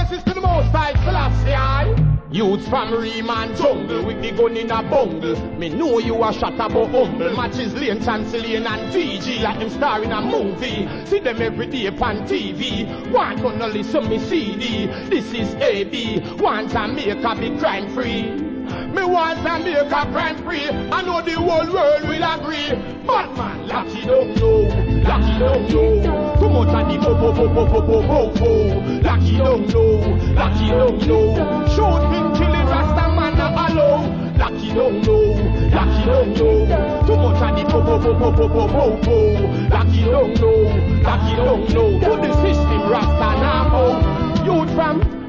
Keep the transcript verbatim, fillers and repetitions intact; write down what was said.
praises to the most high Selassie. Youths from Riemann jungle with the gun in a bungle. Me know you a shot about humble. Matches Lane, Chancellian and T G like them star in a movie. See them every day upon T V. Want to no listen me C D. This is A B. Want Jamaica be crime free. Me want Jamaica crime free. I know the whole world will agree. But man, Lucky don't know. Lucky don't know. Too much of the bo bo bo bo bo bo bo bo. Lucky don't know. Lucky don't know. Shooting, killing, Rasta man not allow. Lucky don't know. Lucky don't know. Too much of the bo bo bo bo bo bo bo bo. Lucky don't know. Lucky don't know. To the system, Rasta now. Youth from